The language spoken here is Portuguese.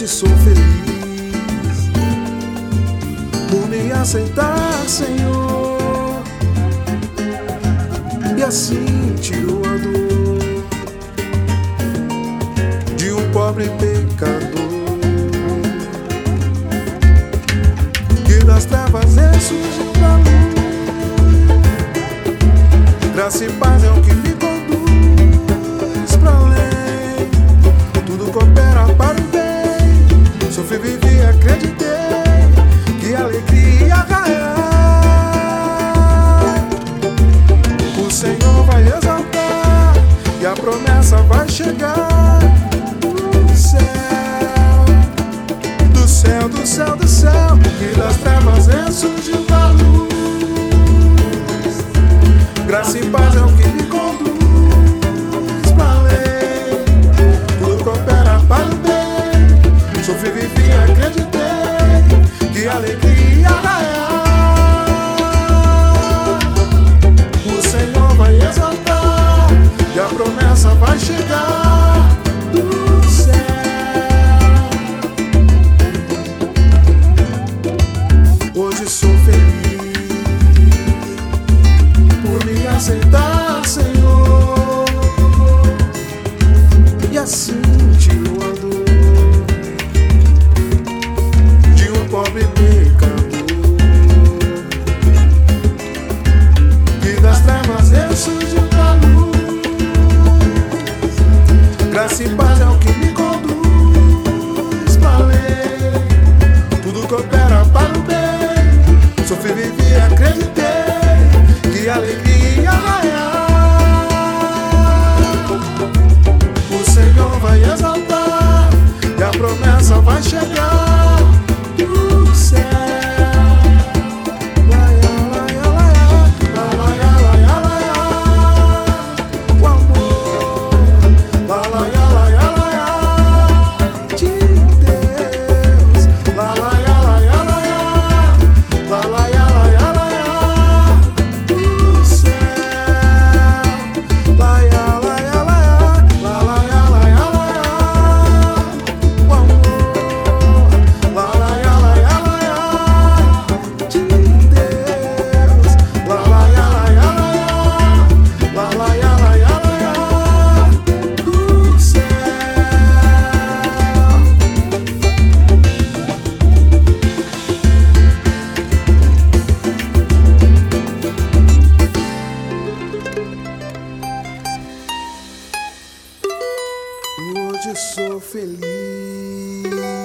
Hoje sou feliz por me aceitar, Senhor, e assim tiro a dor de um pobre pecador, que das trevas ressurgiu pra luz. Graça e paz é o que me conduz pra além. Tudo coopera para o bem. Sofri, vivi, acreditei que a alegria ia raiar. O Senhor vai exaltar e a promessa vai chegar. Do céu, do céu, do céu, do céu, que das trevas ressurgiu a luz. Graça e paz é o que me conduz pra além. Tudo coopera para o bem. Sofri, vivi, acreditei que a alegria ia raiar. O Senhor vai exaltar e a promessa vai chegar. Do céu, hoje sou feliz por me aceitar, Senhor, e assim tiro a dor de um pobre pecador, que das trevas ressurgiu pra luz. Graça e paz é o que me conduz pra além. Tudo coopera para o bem. Sofri, vivi, acreditei que a alegria ia raiar. O Senhor vai exaltar e a promessa vai chegar. Do céu, laia, laia, laia, laia, laia, o amor, laia, laia, laia, de Deus, laia, laia, laia, laia, laia, laia, do céu, laia, laia, laia, laia, laia, laia, o amor, laia, laia, laia, de Deus, laia, laia, laia, laia, laia, laia, do céu. Hoje sou feliz